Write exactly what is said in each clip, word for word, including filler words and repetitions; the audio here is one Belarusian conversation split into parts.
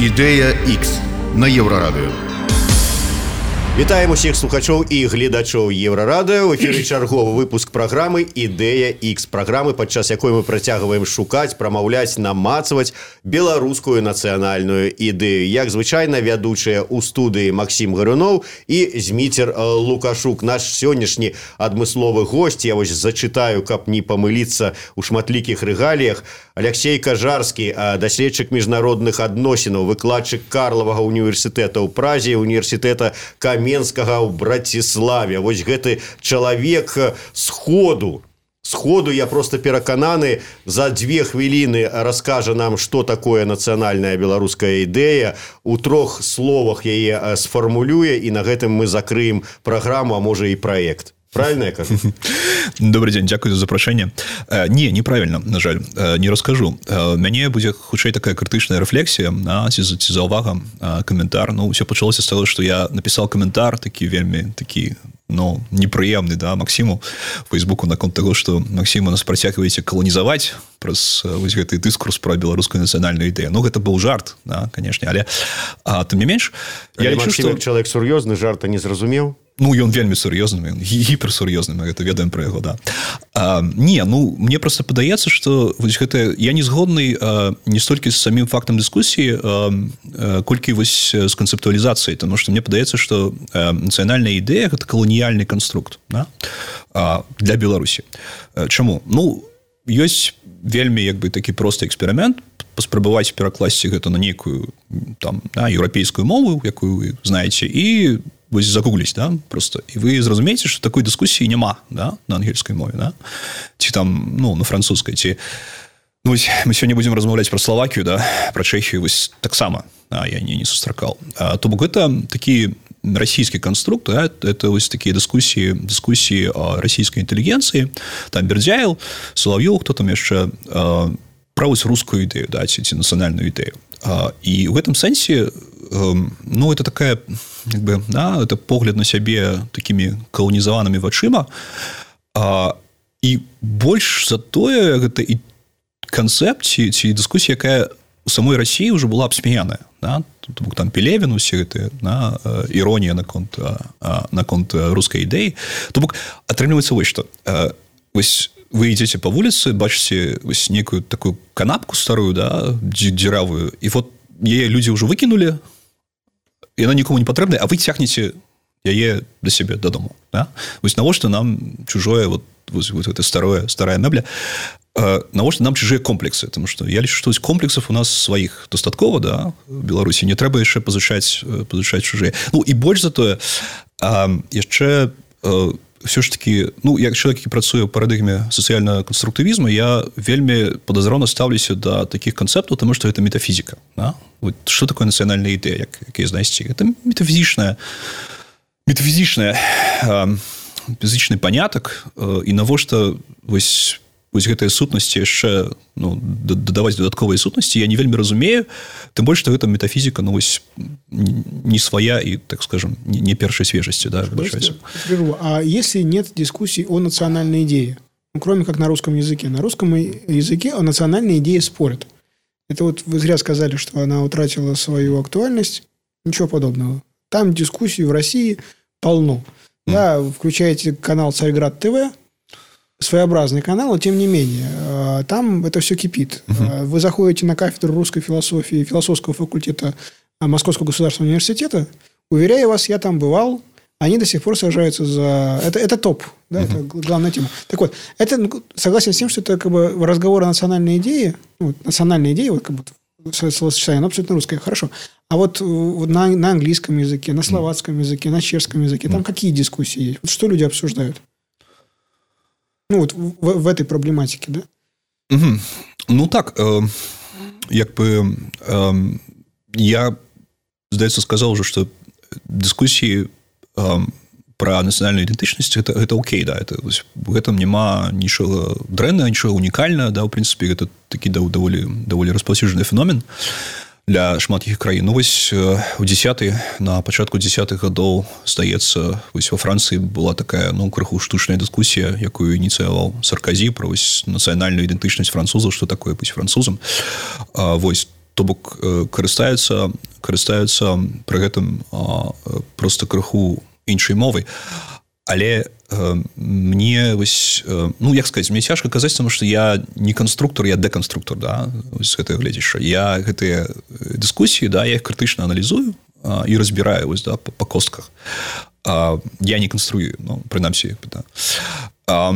Ідэя X на Еўрарадыё. Вітаем усіх слухачоў і гледачоў Еўрарадыё. У эфіры чарговы выпуск праграмы «Ідэя X», праграмы, падчас якой мы працягваем шукаць, прамаўляць, намацваць беларускую нацыянальную ідэю. Як звычайна, вядучыя ў студыі Максім Гаруноў і Зміцер Лукашук. Наш сённяшні адмысловы госць, я вось зачытаю, каб не памыліцца ў шматлікіх рэгаліях. Алексей Кажарскі, даследчык міжнародных адносінаў, выкладчык Карлавага універсітэта ў Празе, універсітэта Каменскага ў Браціславе. Вось гэты чалавек сходу. Сходу, я просто перакананы, за две хвіліны раскажа нам, што такое нацыянальная беларуская ідэя, у трох словах яе сфармулюе, і на гэтым мы закрыем праграму, а можа і праект. Правильно я кажу? Добрый день, дякую за запрошение. Не, неправильно, на жаль, не расскажу. Мяне будзе хутчэй такая крытычная рэфлексія, ці за ўвага, каментар. Ну, все пачалося з таго, што я напісаў каментар, такі вельмі такі, ну, непрыемны, да, Максіму в Фейсбуку наконт таго, што Максіму нас працягваеце каланізаваць праз вось гэты дыскурс пра беларускую нацыянальную ідэю. Ну, гэта быў жарт, да, канешне, але а, тым не менш, я лічу, што чалавек сур'ёзны, жарта не зразумеў. Ну, ён вельмі сур'ёзны, гіперсур'ёзны, мы гэта ведаем пра яго, да. А, не, ну, мне проста падаецца, што вось гэта, я не згодны а, не столькі з самім фактам дыскусіі, а, а, колькі вось з канцэптуалізацыяй, таму што мне падаецца, што а, нацыянальная ідэя – гэта каланіяльны канструкт, да, а, для Беларусі. А, чаму? Ну, ёсць вельмі, як бы, такі просты эксперымент, паспрабаваць перакласці гэта на нейкую там, да, еўрапейскую мову, якую вы знаеце, і вось загугліць, да, просто, і вы зразумееце, што такой дыскусіі няма, да, на ангельскай мове, да, ці там, ну, на французскай, ці, ну, вось, мы сёння будзем размаўляць пра Славакію, да, пра Чэхію, вось, таксама, да, я не, не сустракаў. А, то бок гэта такі расійскі канструкт, да, это вось такія дыскусіі, дыскусіі о расійскай інтэлігенцыі, там Бердзяеў, Салаўёў, хто там яшчэ, а, пра вось рускую ідэю, да, ці, ці нацыянальную ідэю. А, і ў гэтым сэнсе, ну, это такая, як бы, да, это погляд на сябе такімі каланізаванымі вачыма, а, і больш за тое, гэта і канцэпт, ці, ці дыскусія, якая у самой Расіі ўжо была абсмеяная, да, тут там Пелевін, усе гэтыя, да, іронія наконт, наконт рускай ідэі. То бок, атрымліваецца вось што. Вось вы ідзеце па вуліцы, бачыце вось некую такую канапку старую, да, дзіравую, і вот яе людзі ўжо выкінулі, яна нікому не патрэбная, а вы цягнеце яе да сябе дадому, да? Вось навошта нам чужое, вот, вот, вот это старое, старая мэбля, э, навошта нам чужыя комплексы, потому что я лічу, што комплексов у нас сваіх дастаткова, да, в Беларусі, не трэба яшчэ пазычаць, пазычаць чужыя. Ну, і больш за тое, э, яшчэ э, все ж таки, ну, як чалавек, які працуе ў парадыгме сацыяльнага канструктывізму, я вельмі падазрона стаўлюся да такіх канцэптаў, таму што гэта метафізіка, да? Вот што такое нацыянальная ідэя, як, як яе знайсці? Гэта метафізічная, метафізічная, э, фізічны панятак, э, і навошта вось, вось гэтыя сутнасці яшчэ, ну, дадаваць дадатковыя сутнасці, я не вельмі разумею, тым больш, што гэта метафізіка, ну, вось, не своя и, так скажем, не, не першей свежести, да, а если нет дискуссий о национальной идее, ну, кроме как на русском языке, на русском языке о национальной идее спорят. Это вот вы зря сказали, что она утратила свою актуальность, ничего подобного. Там дискуссий в России полно. Mm. Да, включаете канал «Царьград ТВ», своеобразный канал, но тем не менее, там это все кипит. Uh-huh. Вы заходите на кафедру русской философии философского факультета Московского государственного университета, уверяю вас, я там бывал, они до сих пор сражаются за... Это, это топ, да, uh-huh. это главная тема. Так вот, это, согласен с тем, что это как бы разговор о национальной идее, ну, национальная идея, вот как бы словосочетание, оно абсолютно русское, хорошо. А вот на, на английском языке, на словацком языке, на чешском языке, там uh-huh. какие дискуссии есть? Вот что люди обсуждают? Ну, вот в, в этой проблематике, да? Угу. Ну, так, э, як бы, э, я, здаецца, сказал уже, что дискуссии э, про нацыянальную ідэнтычнасць, это, это окей, да, это, в этом няма нічога дрэннага, нічога унікальнага, да, в принципе, это такі даволі, даволі распаўсюджаны феномен для шматлікіх краін. Ну, вось у дзесяты, на пачатку дзесятых гадоў, здаецца, вось во Францыі была такая, ну, крыху штучная дыскусія, якую ініцыяваў Сарказі пра вось нацыянальную ідэнтычнасць французаў, што такое быць французам. А, вось то бок карыстаюцца карыстаюцца пры гэтым просто крыху іншай мовай. Але э, мне вось, э, ну як сказаць, мне цяжка казаць, тому што я не канструктор, я дэканструктор, да, вось гэтае гледзяшча. Я гэтыя дыскусіі, да, я іх крытычна аналізую а, і разбіраю вось, да, па, па костках. А, я не канструю, ну, прынамсі, да. А,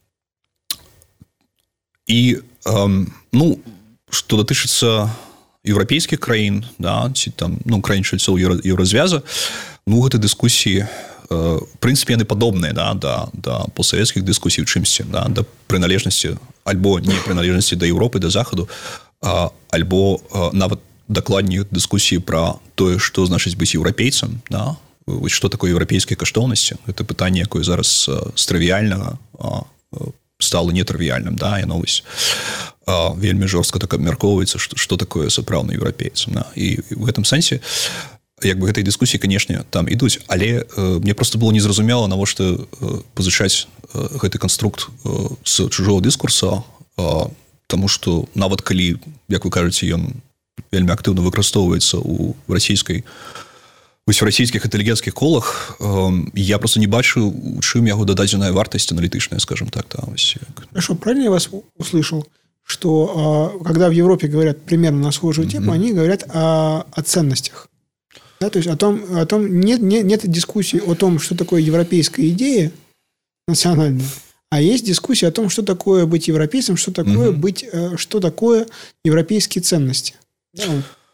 і а, ну, што датычыцца еўрапейскіх краін, да, ці там, ну, краін чальцоў еўразвяза, ну, гэта дыскусіі в прынцыпе, яны падобныя, да, да, да постсавецкіх дыскусій у чымсьці, да, да прыналежнасці альбо не прыналежнасці да Еўропы, да Захаду, а, альбо а, нават дакладней дыскусіі пра тое, што значыць быць еўрапейцам, да, вось што такое еўрапейскія каштоўнасці. Гэта пытанне, якое зараз з трывіяльнага стала нетрывіяльным, да, яно вось а, вельмі жорстка так абмяркоўваецца, што, што такое сапраўдны еўрапейцам, да. І ў гэтым сэнсе як бы гэтай дыскусіі, канешне, там ідуць, але э, мне просто было незразумела, навошта э, пазычаць э, гэты канструкт э, з чужого дыскурса, э, таму што нават калі, як вы кажаце, ён вельмі актыўна выкарыстоўваецца ў расійскай вось у расійскіх інтэлігенцкіх колах, э, я просто не бачу, у чым яго дададзеная вартасць аналітычная, скажем так. Да, вось. Хорошо, правильно я вас услышал, что э, когда в Европе говорят примерно на схожую тему, mm-hmm. они говорят о, о ценностях. Да, то есть о том, о том нет, нет, нет дискуссии о том, что такое европейская идея национальная, а есть дискуссия о том, что такое быть европейцем, что такое угу. быть, что такое европейские ценности. Да.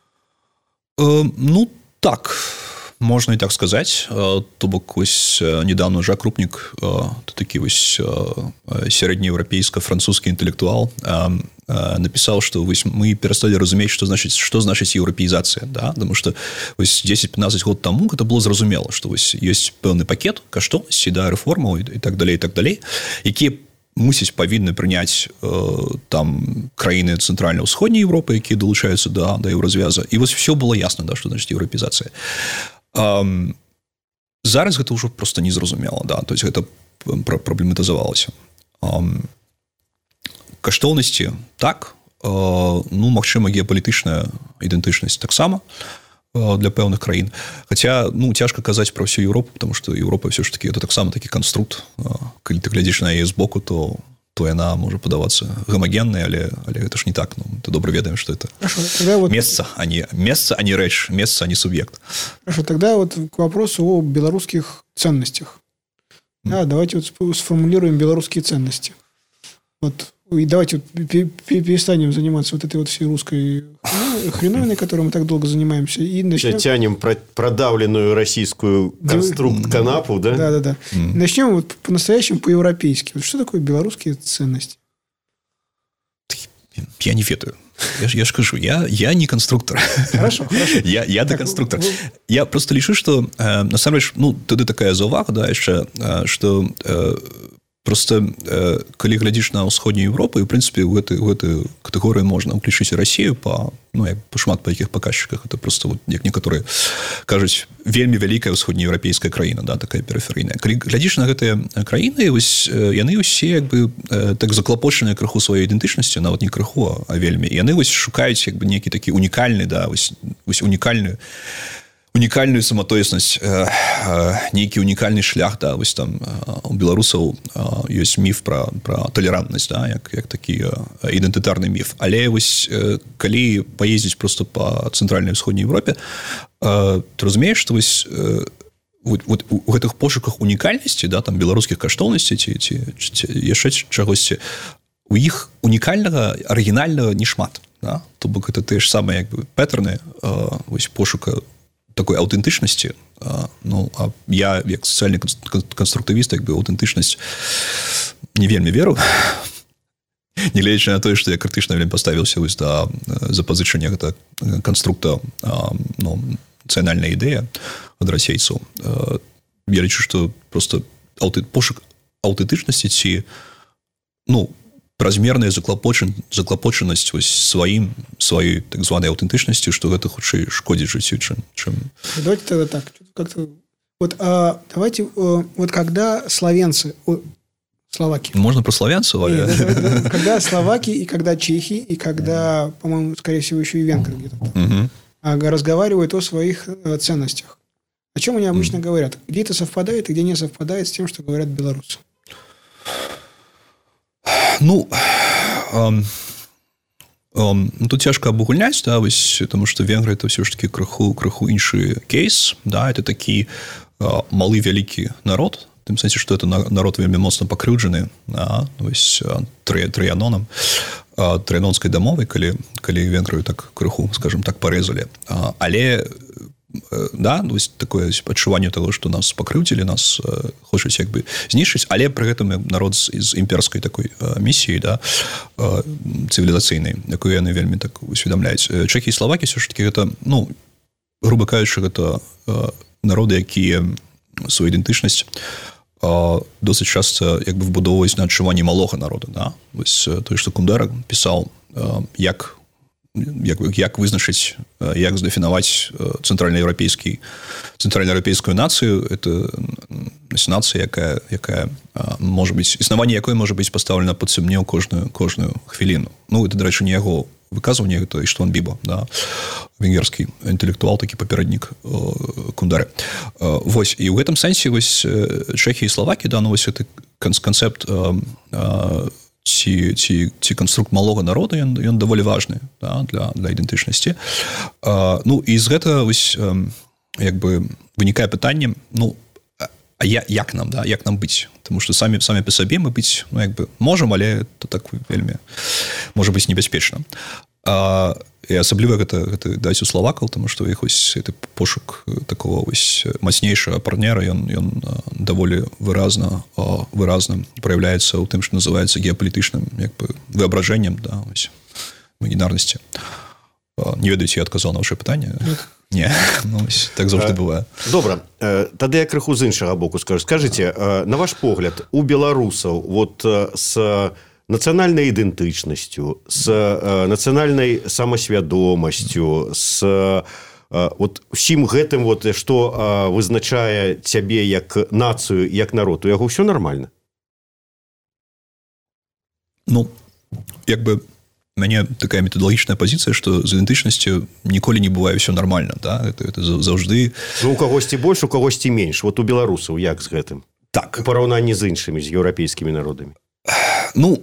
Э, ну, так, можно и так сказать. То бок, ось недавно Жак Рупник, такі ось сярэднееўрапейска-французскі інтэлектуал, написал, что мы перестали разуметь, что значит, что значит европеизация, да, потому что десять-пятнадцать год тому это было зразумела, что есть пэўны пакет каштоўнасцей, да, рэформаў и так далее, и так далее, якія мусіць павінны прыняць э, там краіны цэнтральна-ўсходняй Европы, якія далучаюцца да, да еўразвяза. І вось все было ясна, да, што значыць еўрапеізацыя. Э, зараз гэта ўжо проста незразумела, да, то есть гэта праблематызавалася. Э, каштоўнасці так, э, ну, магчыма, геапалітычная ідэнтычнасць таксама для пэўных краін. Хаця, ну, цяжка казаць пра ўсю Еўропу, потому што Еўропа все ж таки это таксама такі канструкт. Калі ты глядзіш на яе збоку, то, то яна можа падавацца гамагеннай, але, але гэта ж не так. Ну, ты добра ведаем, што это вот... месца, а не, месца, а не рэч, месца, а не суб'ект. Хорошо, тогда вот к вопросу о белорусских ценностях. Mm. Да, давайте вот сформулируем белорусские ценности. Вот. И давайте перестанем заниматься вот этой вот всей русской хреновиной, которой мы так долго занимаемся, и начнем... Тянем продавленную российскую конструкт канапу, да? Да, да, да. Mm. Начнем вот по-настоящему по-европейски. Вот что такое белорусские ценности? Я не ведаю. Я, я ж кажу, я, я не конструктор. Хорошо, хорошо. Я, я деконструктор. Вы... Я просто лічу, что э, насамрэч, ну, тады такая заувага, да, яшчэ, э, что... Э, Просто, э, калі глядзіш на ўсходнюю Европу, і, в прынцыпе, у гэтую, гэтую катэгорыю можна ўключыць Расію па, ну, як, па шмат па якіх паказчыках. Это просто, вот, як некаторыя кажуць, вельмі вялікая ўсходнееўрапейская краіна, да, такая перыферыйная. Калі глядзіш на гэтыя краіны, вось, яны ўсе, як бы, э, так заклапочаныя крыху сваёй ідэнтычнасцю, нават не крыху, а вельмі. Яны вось шукаюць, як бы, нейкі такі унікальны, да, вось, вось унікальную унікальную саматоеснасць, э, э, нейкі унікальны шлях, да, вось там у беларусаў э, ёсць міф пра, пра талерантнасць, да, як, як такі э, ідэнтытарны міф. Але вось э, калі паездзіць просто па цэнтральнай ўсходняй Европе, э, ты разумееш, што вось э, вот, вот у гэтых пошуках унікальнасці, да, там беларускіх каштоўнасцей ці, ці, ці яшчэ чагосьці, у іх унікальнага, арыгінальнага не шмат, да? То бок гэта тыя ж самыя, як бы, пэтерны э, вось пошука такой аўтэнтычнасці, ну, а я, як сацыяльны канструктывіст, як бы аўтэнтычнасць не вельмі веру, не гледзячы на тое, што я крытычна вельмі паставіўся вось да запазычання гэта канструкта, ну, нацыянальная ідэя ад расейцаў. Я лічу, што просто аўты, пошук аўтэнтычнасці ці, ну, празмерная заклапочан, заклапочанасць вось сваім, сваёй так званай аўтэнтычнасцю, што гэта хутчэй шкодзіць жыццю, чым, чым... Давайте тогда так. Как-то... Вот, а, давайте, вот когда словенцы Словаки. Можно про славянцев? Нет, это, это, когда словаки, и когда чехи, и когда, по-моему, скорее всего, еще и венгры где-то там, угу. разговаривают о своих ценностях. О чем они обычно mm. говорят? Где это совпадает, и где не совпадает с тем, что говорят белорусы? Ну, эм, эм, тут тяжко обугульнять, да, вось, потому что венгры это все ж таки крыху, крыху інший кейс, да, это такі э, малы вялікі народ, в тым сэнсе, что это народ вельмі моцна пакрыўджаны, да, вось, тры, трыянонам, э, трыянонскай дамовай, калі, калі венгрыю так крыху, скажем так, парэзалі. Э, але да, вось такое адчуванне того, што нас пакрыўдзілі, нас э, хочуць як бы знішчыць, але пры гэтым народ з, з імперскай такой э, місіяй, да, э, цывілізацыйнай, якую яны вельмі так усведамляюць. Чэхі і славакі ўсё ж такі гэта, ну, груба кажучы, гэта э, народы, якія сваю ідэнтычнасць э, досыць часта як бы вбудоўваюць на адчуванні малога народа, да. Вось той, што Кундера пісаў, э, як Як, як вызначыць, як здэфінаваць цэнтральнаеўрапейскі цэнтральнаеўрапейскую нацыю, это нацыя, якая, якая можа быць, існаванне якой можа быць пастаўлена пад сумнеў кожную кожную хвіліну. Ну, это, дарэчы, не яго выказванне, гэта Іштван Біба, да, венгерскі інтэлектуал, такі папераднік Кундары. Вось, і ў гэтым сэнсе вось Чэхія і Славакі, да, ну, вось гэты канцэпт ці, ці, ці канструкт малога народа, ён, ён даволі важны, да, для, для ідэнтычнасці. А, ну, і з гэта вось, як бы вынікае пытанне, ну, а я, як нам, да, як нам быць? Тому што самі, самі па сабе мы быць, ну, як бы можам, але это так вельмі можа быць небяспечна. А, і асабліва гэта, гэта даць у славакаў, тому што іх ось гэты пошук такого ось мацнейшага партнера, ён, ён даволі выразна, выразна праяўляецца ў тым, што называецца геапалітычным як бы выабражэннем, да, ось імагінарнасці. Не ведаеце, я адказаў на ваше пытанне? Не, ну, ось, так заўжды бывае. Добра, тады я крыху з іншага боку скажу. Скажыце, на ваш погляд, у беларусаў вот з нацыянальнай ідэнтычнасцю, з нацыянальнай самасвядомасцю, з вот усім гэтым, вот, што вызначае цябе як нацыю, як народ, у яго ўсё нармальна? Ну, як бы у мяне такая метадалагічная пазіцыя, што з ідэнтычнасцю ніколі не бывае ўсё нармальна, да? это, это заўжды... Ну, у кагосьці больш, у кагосьці менш. Вот у беларусаў як з гэтым? Так. У параўнанні з іншымі, з еўрапейскімі народамі. Ну,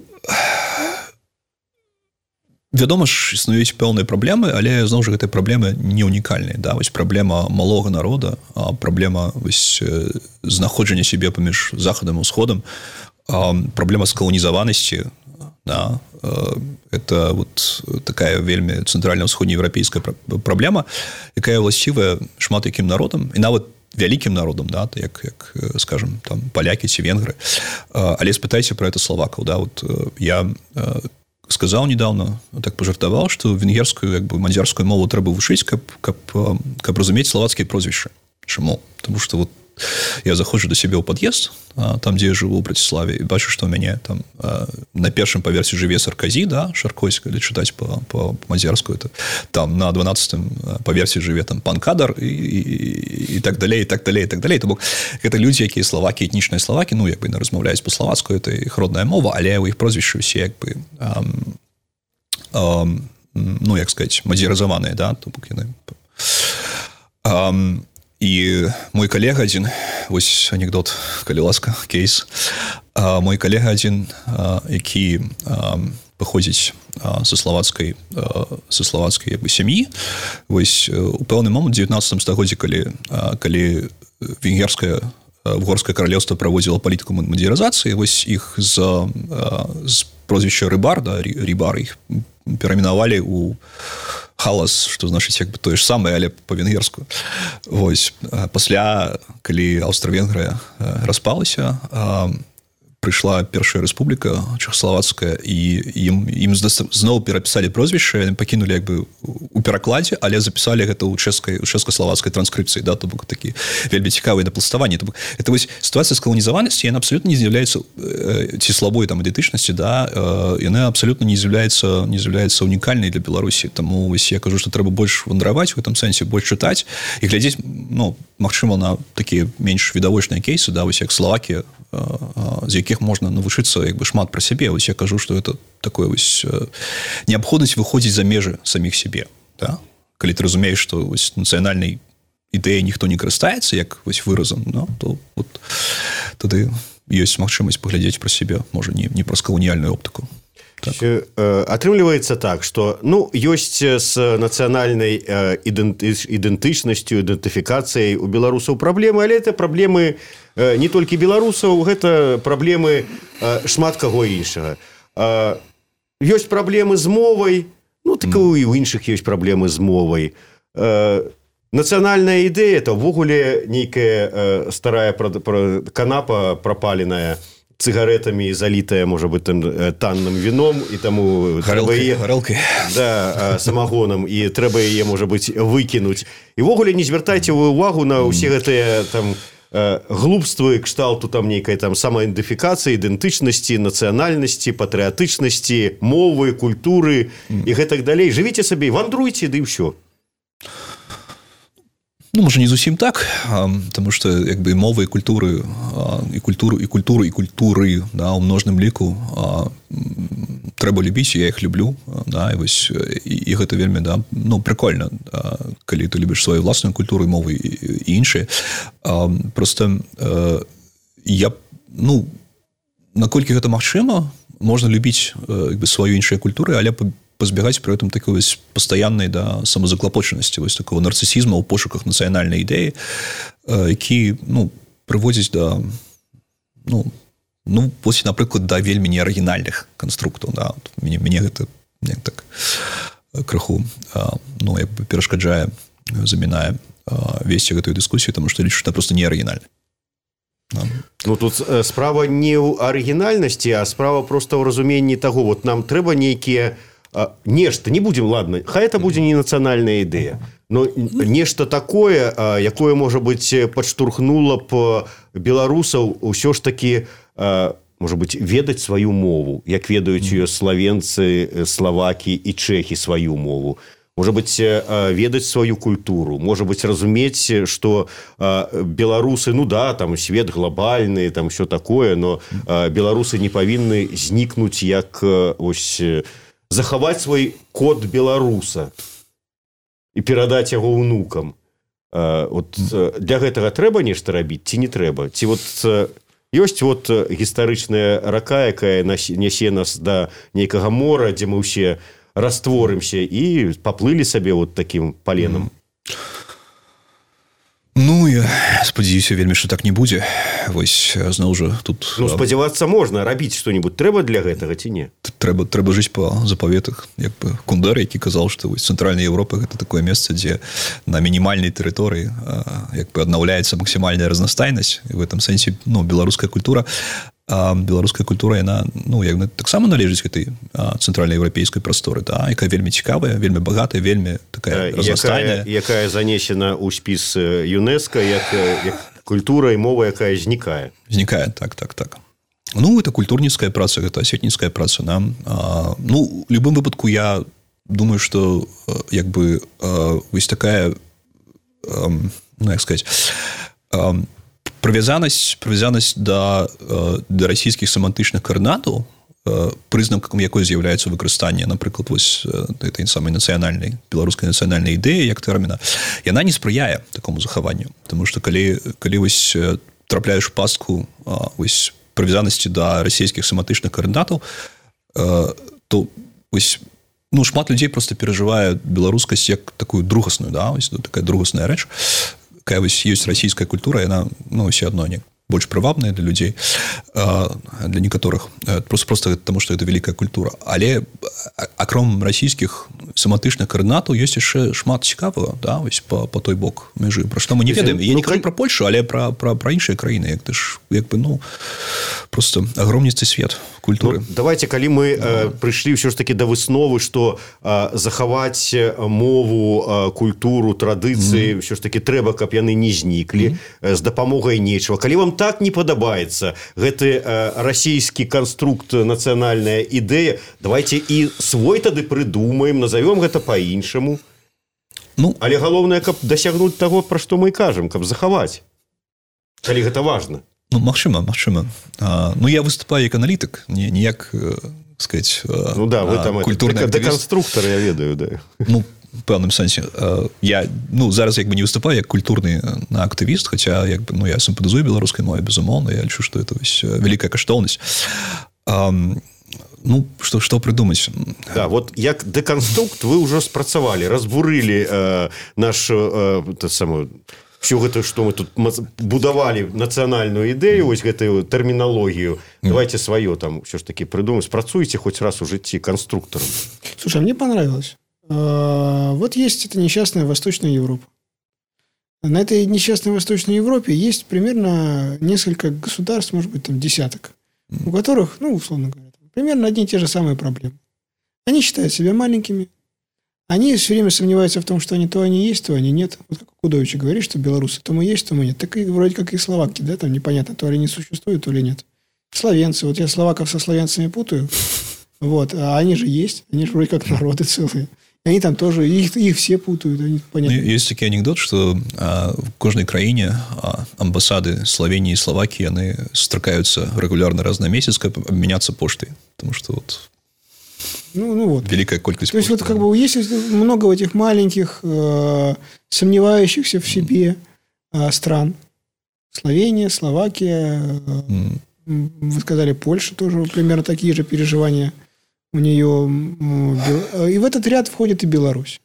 вядома ж, існуюць пэўныя праблемы, але зноў жа гэтыя праблемы не ўнікальныя, да? Вось праблема малога народа, праблема вось знаходжання сябе паміж захадам і ўсходам, праблема скаланізаванасці, да? Это вот такая вельмі цэнтральна-ўсходнееўрапейская праблема, якая ўласцівая шмат якім народам, і нават вялікім народам, да, як, як, скажем, там, палякі ці венгры. Але спытайце про это славакаў, да, вот я сказаў недавно, так пажартаваў, што венгерскую, як бы, мадзярскую мову трэба вучыць, каб, каб, каб разумець славацкія прозвішчы. Чаму? Тому што вот я заходжу до сябе ў пад'езд, там, дзе я жыву ў Браціславе, і бачу, што ў мяне там на першым паверсе жыве Сарказі, да, Шаркось, калі чытаць па, па, па мадзярскую, это, там на дванаццатым паверсе жыве там пан Кадар, і, і, і так далей, і так далей, і так далей. То бок, гэта людзі, якія славакі, этнічныя славакі, ну, як бы, размаўляюць па-славацку, это іх родная мова, але ў іх прозвішчы ўсе, як бы, ам, ам, ну, як сказаць, мадзяразаваныя, да, то бок яны... Ам, І мой калега адзін, вось анекдот, калі ласка, кейс. А, мой калега адзін, а, які а, паходзіць а, са славацкай, а, са славацкай як бы, сям'і. Вось у пэўны момант, у дзевятнаццатым стагоддзі, калі, а, калі венгерская угорскае каралеўства праводзіла палітыку мадзяразацыі, вось іх з, а, з прозвішча Рыбар, да, Рибар, іх перамінавалі ў халас, што значыць як бы тое ж самае, але па-венгерску. Вось, пасля, калі Аўстра-Венгрыя распалася, прыйшла першая рэспубліка чэхаславацкая, і ім, ім зноў перапісалі прозвішча, пакінулі як бы у перакладзе, але запісалі гэта ў чэшскай, у чэшска-славацкай транскрыпцыі, да, то бок такі вельмі цікавыя напластаванні. То бок, это вось сітуацыя скаланізаванасці, яна абсалютна не з'яўляецца э, ці слабой там ідэнтычнасці, да, э, яна абсалютна не з'яўляецца не з'яўляецца унікальнай для Беларусі. Таму вось я кажу, што трэба больш вандраваць у гэтым сэнсе, больш чытаць і глядзець, ну, магчыма, на такія менш відавочныя кейсы, да, вось як Славакія, з якіх можна навучыцца як бы шмат пра сябе. Вось я кажу, што это такое вось неабходнасць выходзіць за межы саміх сябе, да? Калі ты разумееш, што вось нацыянальнай ідэяй ніхто не карыстаецца як вось выразам, no? То вот тады ёсць магчымасць паглядзець пра сябе, можа не, не праз каланіяльную оптыку. Так. Атрымліваецца так, што ну, ёсць з нацыянальнай ідэнтычнасцю, ідэнтыфікацыяй у беларусаў праблемы, але это праблемы не толькі беларусаў, гэта праблемы шмат каго іншага. Ёсць праблемы з мовай, ну, так mm. і ў іншых ёсць праблемы з мовай. Нацыянальная ідэя – это ўвогуле нейкая старая канапа прапаленая, цыгаретамі залітая, можа быць, танным віном і таму гарэлкай, да, самагонам, і трэба яе, можа быць, выкінуць. І ввогуле не звяртайце ўвагу на ўсе гэтыя там глупствы кшталту там нейкай там самаідэнтыфікацыі, ідэнтычнасці, нацыянальнасці, патрыятычнасці, мовы, культуры і гэтак далей. Жывіце сабе, вандруйце, ды ўсё. Ну, можа, не зусім так, потому что як бы мовы і культуры і культуру і культуру і культуры, да, у множным ліку трэба любіць, я іх люблю, да, і вось і, і гэта вельмі, да, ну, прикольна, калі ты любіш сваю власную культуру і мовы і, і іншыя. Просто я, ну, наколькі гэта магчыма, можна любіць як бы сваю іншыя культуры, але пазбегаць при этом такой вось пастаяннай, да, самазаклапочанасці, вось такого нарцисізму ў пошуках нацыянальнай ідэі, які, ну, прыводзіць да, ну, ну, вось, напрыклад, да вельмі неарыгінальных канструктаў, да, мне, мне гэта не, так крыху, ну, як бы перашкаджае, замінае весці гэтую дыскусію, таму што лічу, што просто неарыгінальна. Да. Ну, тут справа не ў арыгінальнасці, а справа просто ў разуменні таго, вот нам трэба нейкія нешта, не будем, ладно, хай это будзе не нацыянальная ідэя, но нешта такое, якое, можа быць, падштурхнула б беларусаў ўсё ж такі, можа быць, ведаць сваю мову, як ведаюць ее славенцы, славакі і чэхі сваю мову. Можа быць, ведаць сваю культуру, можа быць, разумець, што беларусы, ну да, там свет глобальны, там все такое, но беларусы не павінны знікнуць як ось захаваць свой код беларуса і перадаць яго ўнукам. Вот для гэтага трэба нешта рабіць ці не трэба? Ці вот ёсць вот гістарычная рака, якая нясе нас да нейкага мора, дзе мы ўсе растворымся і паплылі сабе вот таким паленам? Ну, я спадзяюся вельмі, што так не будзе. Вось, зноў жа, тут... Ну, спадзявацца можна, рабіць што-нибудь трэба для гэтага ці не? Трэба, трэба жыць па запаветах. Як бы Кундар, які казаў, што вось цэнтральная Еўропа – гэта такое месца, дзе на мінімальнай тэрыторыі як бы аднаўляецца максімальная разнастайнасць. І в этом сэнсе, ну, беларуская культура, а беларуская культура, яна, ну, як таксама належыць гэтай цэнтральнаеўрапейскай прасторы, да, якая вельмі цікавая, вельмі багатая, вельмі такая разнастайная. Якая, якая занесена ў спіс ЮНЕСКО як, як культура і мова, якая знікае. Знікае, так, так, так. Ну, это культурніцкая праца, гэта асветніцкая праца. Да? А, ну, у любым выпадку я думаю, што як бы вось такая, ну, як сказаць, Прывязанасць, прывязанасць да, да расійскіх семантычных каардынатаў, прызнакам якой з'яўляецца выкарыстанне, напрыклад, вось этой самай нацыянальнай, беларускай нацыянальнай ідэі, як тэрміна, яна не спрыяе такому захаванню. Таму што калі, калі вось трапляеш у пастку вось прывязанасці да расійскіх семантычных каардынатаў, то вось, ну, шмат людзей проста перажывае беларускасць як такую другасную, да, вось такая другасная рэч. Какая вось ёсць расійская культура, яна, ну, ўсё адно не больш прывабная для людзей, для некаторых, просто просто таму што это вялікая культура. Але акром расійскіх семантычных каардынатаў ёсць яшчэ шмат цікавага, да, вось па, па той бок мяжы. Пра што мы не ведаем. Я не кажу пра Польшу, але пра, пра, пра іншыя краіны, як ты ж, як бы, ну, просто агромністы свет культуры. Ну, давайте, калі мы э, прыйшлі ўсё ж таки да высновы, што э, захаваць мову, э, культуру, традыцыі, mm-hmm. ўсё ж таки трэба, каб яны не зніклі mm-hmm. э, з дапамогай нечага. Калі вам так не падабаецца гэты э, расійскі канструкт, нацыянальная ідэя, давайте і свой тады прыдумаем, назовём гэта па-іншаму. Ну, але галоўнае, каб дасягнуць таго, пра што мы кажам, каб захаваць. Калі гэта важна. Ну, магчыма, магчыма. Ну, я выступаю як аналітык, не, не як, сказать, ну, да, вы там культурны это, деконструктор, я ведаю, да. Ну, в пэўным сэнсе. Я, ну, зараз як бы не выступаю як культурны актывіст, хотя, як бы, ну, я сімпатызую беларускай мове, безумоўна, я лічу, што это вось вялікая каштоўнасць. Ну, что, что придумать? Да, вот як деконструкт вы уже спрацавалі, разбурылі э, наш э, самую, всю гэтую, што мы тут будавалі нацыянальную ідэю, вось гэтую тэрміналогію. Mm. Давайте сваё там все ж таки придумаем. Спрацуйте хоть раз у жыцці конструктором. Слушай, а мне понравилось. Вот есть эта несчастная Восточная Европа. На этой несчастной Восточной Европе есть примерно несколько государств, может быть, там десяток, у которых, ну, условно говоря, примерно одни и те же самые проблемы. Они считают себя маленькими. Они все время сомневаются в том, что они то они есть, то они нет. Вот как Кудович говорит, что белорусы то мы есть, то мы нет. Так и вроде как и словаки, да, там непонятно, то ли они существуют, то ли нет. Словенцы. Вот я словаков со словенцами путаю. Вот. А они же есть. Они же вроде как народы целые. И они там тоже, их, их все путают. Они, понятно. Есть такой анекдот, что а, в каждой краине а, амбассады Словении и Словакии, они строкаются регулярно раз на месяц, как обменяться почтой. Потому что вот... Ну, ну вот. Великая колькость. То есть, вот как бы есть много этих маленьких, э, сомневающихся в себе э, стран. Словения, Словакия, э, mm. вы сказали, Польша тоже примерно такие же переживания у нее. Э, и в этот ряд входит и Беларусь.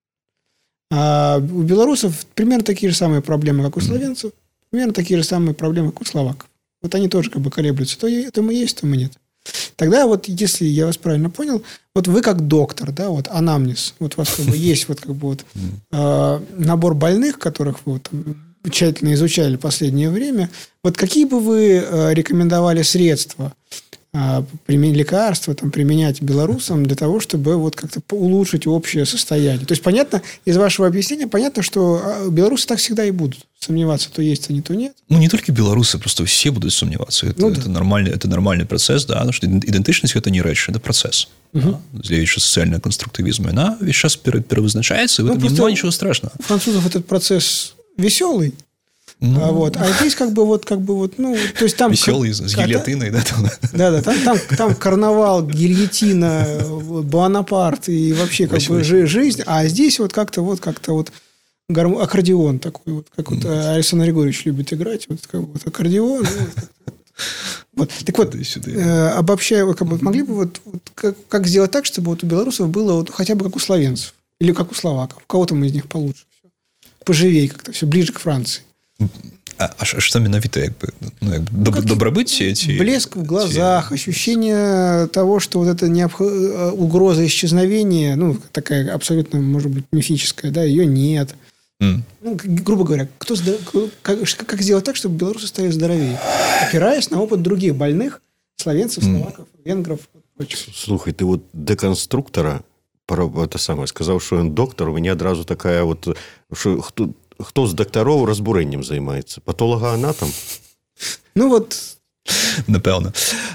А у белорусов примерно такие же самые проблемы, как у словенцев, примерно такие же самые проблемы, как у словаков. Вот они тоже как бы колеблются. То, то мы есть, то мы нет. Тогда вот, если я вас правильно понял, вот вы как доктор, да, вот анамнез, вот у вас как бы есть вот как бы вот э, набор больных, которых вы вот, тщательно изучали в последнее время. Вот какие бы вы э, рекомендовали средства, э, применять лекарства, там, применять белорусам для того, чтобы вот как-то улучшить общее состояние? То есть, понятно, из вашего объяснения понятно, что белорусы так всегда и будут сомневаться, то есть, а не то нет. Ну, не только белорусы, просто все будут сомневаться. Это, ну, да. это, нормальный, это нормальный процесс, да, потому что идентичность – это не речь, это процесс. Угу. Да, злеючий социальный конструктивизм. Она весь час перевозначается, и в ну, этом нет ничего страшного. У французов этот процесс веселый. Ну, а, вот. а здесь как бы вот, как бы вот, ну, то есть там... Веселый, с гильотиной, да? Да, да, там, там, там карнавал, гильотина, Буанапарт и вообще как бы жизнь, а здесь вот как-то вот, как-то вот гарм... аккордеон такой, вот, как вот Александр Григорьевич любит играть, вот, как вот аккордеон. Вот, вот. Так вот, э, обобщая, как бы, могли бы вот, вот как, как сделать так, чтобы вот у белорусов было вот хотя бы как у словенцев или как у словаков, у кого-то из них получше, поживее как-то, все ближе к Франции. А, а что менавіта як бы, ну, як бы доб, добробыцце ці блеск в глазах, ці... ощущение того, что вот эта необх... угроза исчезновения, ну такая абсолютно, может быть, мифическая, да, ее нет. Mm. Ну, грубо говоря, кто здоров... как, как сделать так, чтобы белорусы стали здоровее, опираясь на опыт других больных словенцев, словаков, mm. венгров. Слухай, ты вот деконструктора это самое сказал, что он доктор, у меня одразу такая вот, что кто Хто з дактароў разбурэннем займаецца? Патолагаанатам? Ну, вот... Напэўна.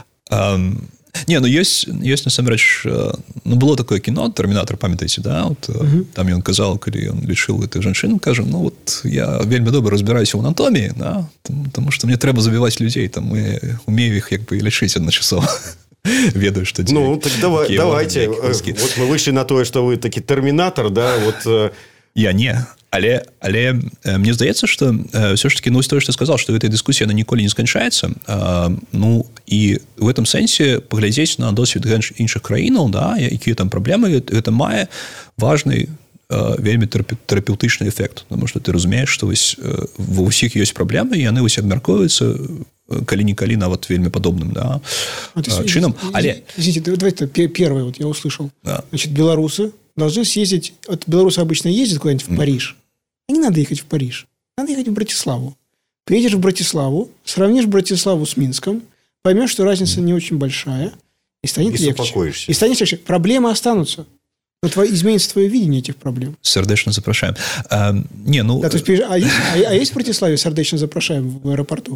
Um, не, ну, ёсць, ёсць насамрэч... Ну, было такое кіно, «Тэрмінатар», памятаеце, да? Вот, uh-huh. Там ён казаў, калі ён лічыў гэтых жанчын, кажа, ну, вот, я вельмі добра разбіраюся ў анатоміі, да? Таму што мне трэба забіваць людзей, там, я умею іх, як бы, лічыць адначасова. Ведаю, што... Ну, так давай, давайте. Вот мы вышли на тое, што вы такі тэрмінатар, да? Вот... Я не... Але, але мне здаецца, што ўсё ж такі, ну, тое, што сказал, што гэтая дыскусія она ніколі не сканчаецца. Ну, і в этом сэнсе паглядзець на досвед іншых краінаў, да, якія там праблемы, гэта мае важны вельмі тэрапеўтычны эфект, тому што ты разумееш, што вось ва ўсіх ёсць праблемы, і яны вось абмяркоўваюцца калі-нікалі нават вельмі падобным, да, вот, чынам. Але... Извините, давайте первое, вот я услышал. Да. Значит, белорусы должны съездить... Вот белорусы обычно ездят куда-нибудь в Париж. А не надо ехать в Париж. Надо ехать в Братиславу. Приедешь в Братиславу, сравнишь Братиславу с Минском, поймешь, что разница не очень большая, и станет и легче. И станет легче. Проблемы останутся. Но твое, изменится твое видение этих проблем. Сердечно запрашаем. А, не, ну... Да, то есть, а, есть, а, а есть в Братиславе сердечно запрашаем в аэропорту?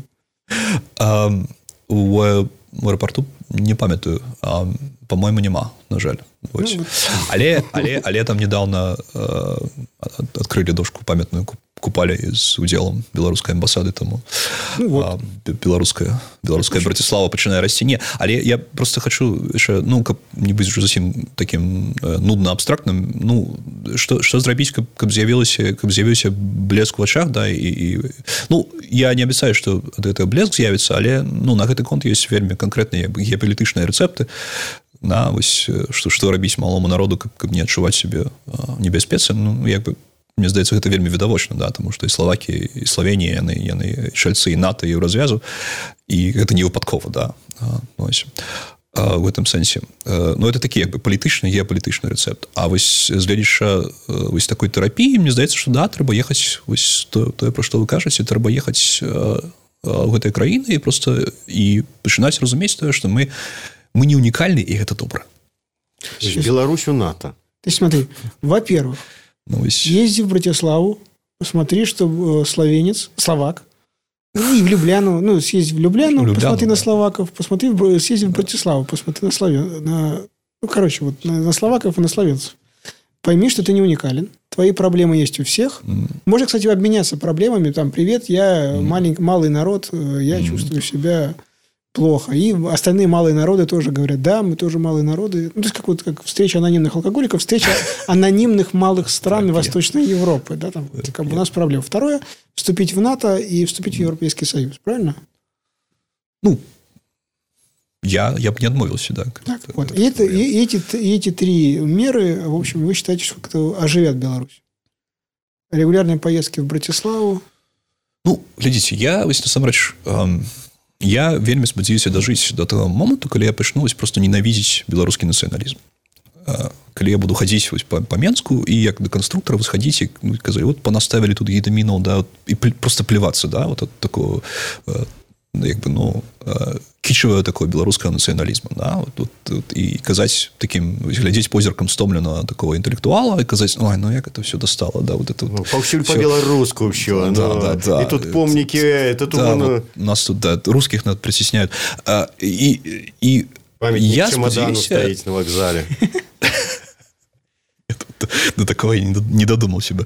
А, в, в аэропорту не памятаю. А, по-моему, нема, на жаль. Ну, вот. але, але, але там недавно э, открыли дошку памятную купали з удзелам беларускай амбасады, таму ну, вот. а, беларуская беларуская Братислава пачынае расці. Не, але я просто хочу яшчэ, ну, каб не быць уже зусім таким нудна абстрактным, ну, што, што зрабіць, каб, каб з'явілася каб з'явіўся блеск у вачах, да, і, і ну, я не абяцаю, што ад гэтага блеск з'явіцца, але ну, на гэты конт ёсць вельмі канкрэтныя геапалітычныя рэцэпты, на вось што, што рабіць малому народу, каб, каб не адчуваць сябе небяспецы. Ну, як бы мне здаецца, гэта вельмі відавочна, да, тому што і Славакія, і Славенія, яны, яны чальцы і НАТО, і Еўразвязу, і гэта не выпадкова, да, ось, в гэтым сэнсе. Ну, это такі, як бы, палітычны, геапалітычны рэцэпт. А вось, гледзячы вось такой тэрапіі, мне здаецца, што, да, трэба ехаць, вось, тое, пра што вы кажаце, трэба ехаць у гэтай краіны і просто, і пачынаць разумець тое, што мы, мы не унікальны, і гэта добра. Беларусь у НАТО. Ты смотри, во-первых, Ну, езди в Братиславу, посмотри, что словенец, словак, и в Любляну, ну, съезди в Любляну, Любляну посмотри да. на словаков, посмотри, съезди в Братиславу, посмотри на словен, на, ну, короче, вот на, на словаков и на словенцев. Пойми, что ты не уникален, твои проблемы есть у всех. Mm. Можно, кстати, обменяться проблемами, там, привет, я mm. маленький, малый народ, я mm. чувствую себя плохо. И остальные малые народы тоже говорят, да, мы тоже малые народы. Ну, то есть, как, вот, как встреча анонимных алкоголиков, встреча анонимных малых стран Восточной Европы. Да, там, как бы у нас проблема. Второе, вступить в НАТО и вступить в Европейский Союз. Правильно? Ну, я, я бы не отмовился, да. Так, вот. И, это, и, эти, и эти три меры, в общем, вы считаете, что как-то оживят Беларусь? Регулярные поездки в Братиславу? Ну, глядите, я, если насамрэч, эм, я вельмі спадзяюся дажыць до того моманту, калі я пачну просто ненавідзець беларускі нацыяналізм. Калі я буду хадзіць по, по Менску і як да канструктара схадзіць і ну, казаць, вот понаставили тут гідамінаў, да, і просто плеваться, да, вот от такого як бы, ну, кічавого такого беларускага нацыяналізма, да, вот, вот, вот, і казаць таким, глядзець позіркам стомленого такого інтэлектуала і казаць, ой, ну як это все достало, да, вот это ну, паўсюль все... по-беларуску все, да, ну, да, да. И тут помники, это тут... Да, ну... вот нас тут, да, русских надо притесняют. А, и, и я чемодану стоит на вокзале. До такого я не додумал себе.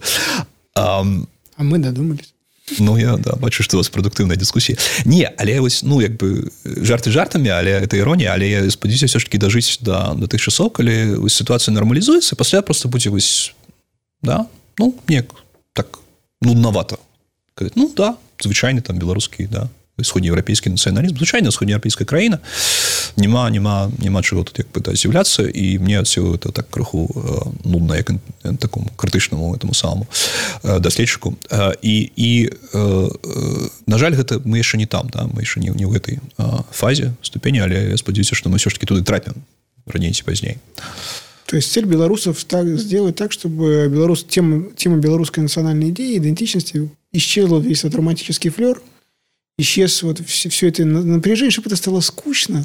А мы додумались. Ну, я, да, бачу, што у вас прадуктыўная дыскусія. Не, але вось, ну, як бы, жарты жартамі, але это іронія, але я спадзяюся ўсё ж такі дажыць да, да тых часоў, калі вось сітуацыя нармалізуецца, пасля проста будзе вось, да, ну, неяк так нуднавата. Казаць, ну, да, звычайны там беларускі, да, сходнееўрапейскі нацыяналізм, звычайна сходнееўрапейская краіна, нема, нема, нема чаго тут, як бы, да, з'яўляцца, і мне ўсё это так крыху э, нудна, як такому крытычнаму этому самому э, даследчыку. Э, і, і э, э, на жаль, гэта мы яшчэ не там, да, мы яшчэ не, не ў гэтай э, фазе, ступені, але я спадзяюся, што мы ўсё ж таки туды трапім раней ці пазней. То есть цель белорусов так, сделать так, чтобы белорус, тема, тема белорусской национальной идеи, идентичности исчезла весь этот романтический флер, исчез вот все, все это напряжение, чтобы это стало скучно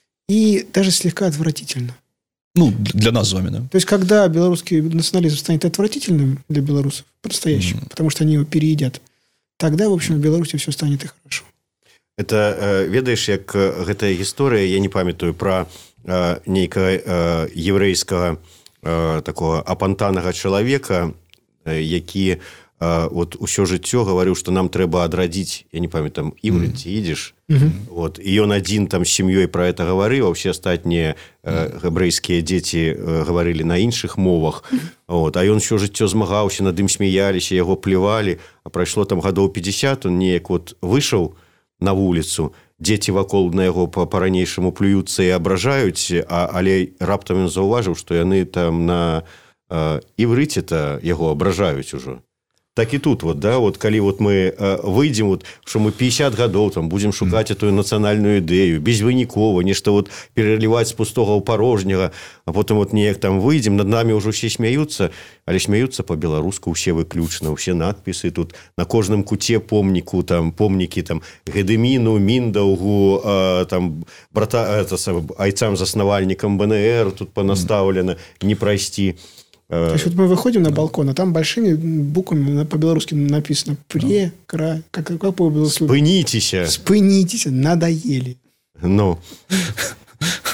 и даже слегка отвратительно. Ну, для нас с вами, да. То есть, когда белорусский национализм станет отвратительным для белорусов, по-настоящему, mm-hmm. потому что они его переедят, тогда, в общем, в Беларуси все станет и хорошо. Это, э, ведаешь, як гэтая гісторыя, я не памятаю, про э, нейкага э, еврейскага э, такого апантанага чалавека, э, які вот усё жыццё гаварыў, што нам трэба адрадзіць, я не памятаю, там іврыць mm-hmm. ідзеш, mm-hmm. вот, і ён адзін там з сям'ёй пра гэта гаварыў, а ўсе астатнія э, габрэйскія дзеці э, гаварылі на іншых мовах, mm-hmm. вот, а ён усё жыццё змагаўся, над ім смяяліся, яго плевалі, а прайшло там гадоў пятьдесят, он неяк вот выйшаў на вуліцу, дзеці вакол на яго па-ранейшаму плююцца і абражаюць, а, але раптам ён заўважыў, што яны там на э, іврыце-то яго абражаюць ужо. Так и тут, вот, да, вот, коли вот мы э, выйдем, вот, что мы пятьдесят годов там будем шукать mm. эту национальную идею, безвынікова, нешта вот переливать с пустого у порожнего, а потом вот неяк там выйдем, над нами уже все смеются, але смеются по-белоруску все выключно, все надписи тут на кожном куте помнику, там, помники, там, Гедемину, Миндаугу, э, там, брата, это, айцам-заснавальникам бэ эн эр тут понаставлено, mm. не прости. То есть вот мы выходим на балкон, а там большими буквами по-белорусски написано «Пре», «Кра», как, как по-белорусски? «Спынитесь». «Спынитесь», надоели. Ну.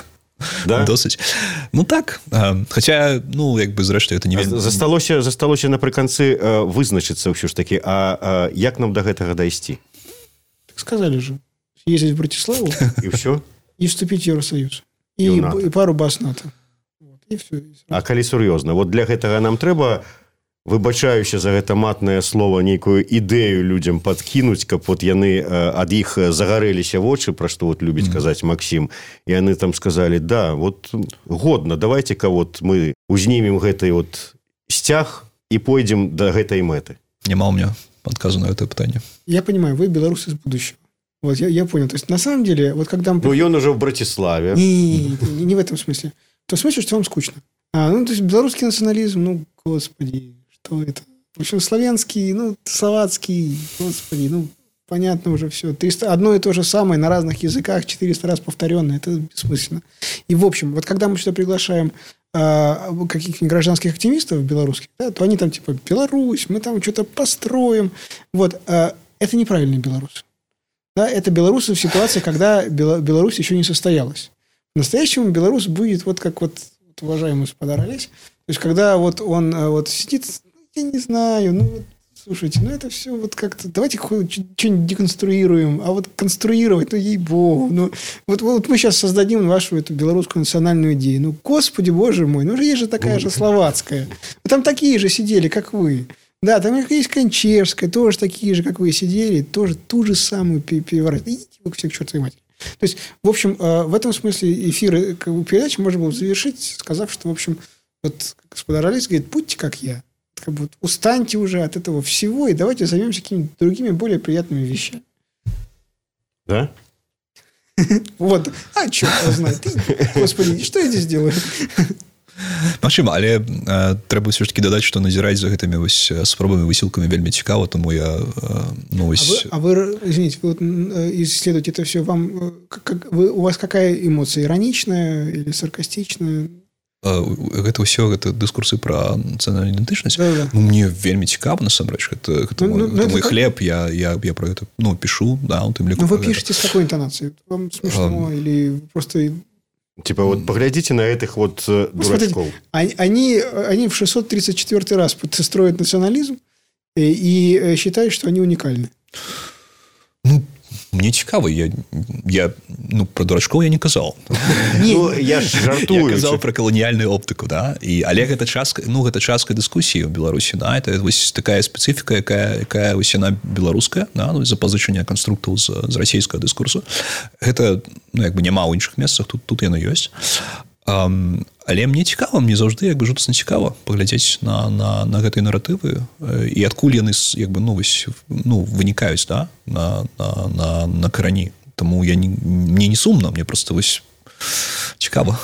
да? досыць. Ну так, хаця, ну, як бы, зрэшты, это не вельмі... Засталося, засталося напрыканцы вызначыцца ўсё ж такі, а, а як нам до гэтага дайсці? Так сказали же. Ездить в Братиславу. И все? И вступить в Евросоюз. И, и, и пару баз НАТО. Вот, и все. А калі сур'ёзна, вот для гэтага нам трэба, выбачаюся за гэта матнае слово, нейкую ідэю людзям падкінуць, каб вот яны ад іх загарэліся вочы, пра што вот любіць казаць Максім, і яны там сказалі, да, вот годна, давайте-ка вот мы узнімем гэты вот сцяг і пойдзем да гэтай мэты. Няма у меня адказу на это пытанне. Я понимаю, вы белорусы из будущего. Вот, я, я понял. То есть, на самом деле, вот когда... Мы... Ну, и он уже в Братиславе. Не, не, не в этом смысле. В том смысле, что вам скучно. А, ну, то есть, белорусский национализм, ну, господи, что это? В общем, славянский, ну, словацкий, господи, ну, понятно уже все. триста Одно и то же самое на разных языках, четыреста раз повторенное. Это бессмысленно. И, в общем, вот когда мы сюда приглашаем а, каких-нибудь гражданских активистов белорусских, да, то они там, типа, Беларусь, мы там что-то построим. Вот. А, это неправильные белорусы. Да, это белорусы в ситуации, когда Беларусь еще не состоялась. По-настоящему белорус будет вот как вот, вот уважаемый господа Олесь. То есть, когда вот он вот сидит, я не знаю, ну, вот, слушайте, ну, это все вот как-то... Давайте что-нибудь деконструируем, а вот конструировать, ну, ей-богу. Ну, вот, вот мы сейчас создадим вашу эту белорусскую национальную идею. Ну, господи, боже мой, ну, есть же такая же словацкая. Там такие же сидели, как вы. Да, там есть Кончевская, тоже такие же, как вы сидели, тоже ту же самую переворачивать. Идите вы все к чертовой матери. То есть, в общем, в этом смысле эфир передачи можно было завершить, сказав, что, в общем, вот господа Олесь говорит, будьте как я. Как бы, вот, устаньте уже от этого всего и давайте займемся какими-то другими, более приятными вещами. Да? Вот. А черт его знает. Господи, что я здесь делаю? Магчыма, але э, трэба ўсё ж таки дадаць, што назіраць за гэтымі вось спробамі высілкамі вельмі цікава, тому я э, ну, вось... А вы, а вы извините, вы вот исследуете это все, вам как, вы, у вас какая эмоция, ироничная или саркастичная? Э, гэта ўсё, гэта дыскурсы пра нацыянальную ідэнтычнасць. Да, да. Ну, мне вельмі цікава, насамрэч, гэта, гэта ну, мой, ну, гэта мой это хлеб, я, я, я про это, ну, пишу, да, у тым ліку. Ну, вы пишете с какой интонацией? Вам смешно а... или просто... Типа, вот поглядите на этих вот э, дурачков. Они, они в шестьсот тридцать четвёртый раз строят национализм и, и считают, что они уникальны. Ну, мне цікава. Я, я, ну, про дурачков я не казал. Ну, я ж жартую. Я казал про колониальную оптику, да. И, але гэта частка, ну, гэта частка дискуссии в Беларуси, да. Это вось такая специфика, якая, якая вось яна беларуская, да, ну, запазычання конструктаў з, з расійскага дискурсу. Гэта, ну, як бы няма ў іншых месцах, тут, тут яно ёсць. Um, але мне цікава, мне заўжды як бы жудасна цікава паглядзець на, на, на гэтыя наратывы і адкуль яны як бы, ну, вось, ну, вынікаюць, да, на, на, на, на карані. Таму я не, мне не сумна, мне просто вось цікава.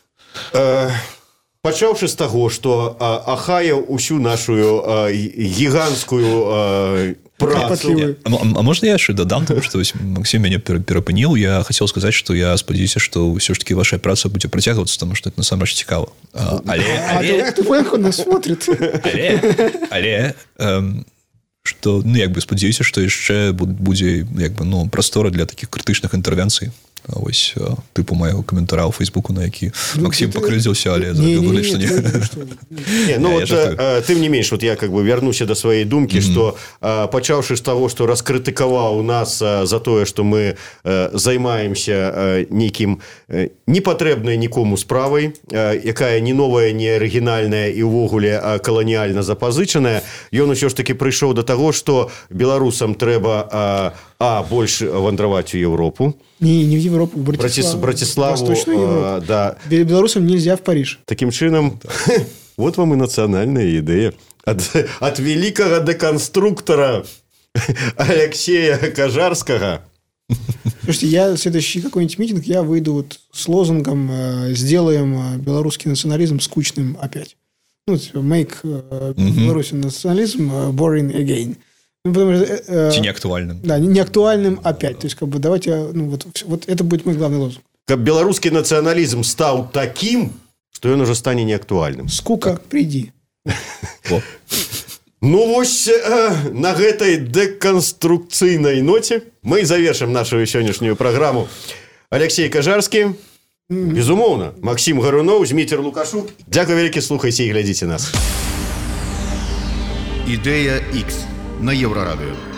Э, пачаўшы з таго, што ахаяў усю нашу э, гіганцкую э, працу. А, а можна я яшчэ дадам, тому што Максим мяне перапыніў. Я хацеў сказаць, што я спадзяюся, што ўсё ж таки ваша праца будзе працягвацца, тому што это насамрэч цікава. А, але, але... А ты понял, он нас смотрит. Але, але эм, што, ну, як бы спадзяюся, што яшчэ будзе як бы, ну, прастора для такіх крытычных інтэрвенцый. Ось, типу моего коментара у Фейсбуку, на який ну, Максим покрыльзился, але говорит, что не. Не, ну вот тым не менш, вот я как бы вернуся до своей думки, что пачаўшы з того, что раскрытыкаваў нас за тое, что мы займаемся нейкім непатрэбнай нікому справай, якая не новая, не арыгінальная і ўвогуле каланіальна запазычаная, ён усё ж таки прыйшоў до того, что беларусам трэба а больш вандраваць у Европу. Не, не в Европу, в Братиславу. Братиславу, Восточную Европу. Да. Белорусам нельзя в Париж. Таким чином, вот вам и национальная идея. От, от великого деконструктора Алексея Кажарского. Слушайте, я следующий какой-нибудь митинг, я выйду вот с лозунгом «Сделаем белорусский национализм скучным опять». Ну, make Белорусский национализм boring again. Ну, потому что, э, не актуальным. Да, не актуальным опять. То есть, как бы, давайте, ну, вот, вот это будет мой главный лозунг. Как белорусский национализм стал таким, что он уже станет неактуальным. Скука, как? Приди. Ну, вот э, на этой деконструкційной ноте мы завершим нашу сегодняшнюю программу. Алексей Кажарский. Безумоўна. Максим Гарунов, Зміцер Лукашук. Дзякуй вялікі, слухайце і глядзіце нас. Ідэя X на Еўрарадыё.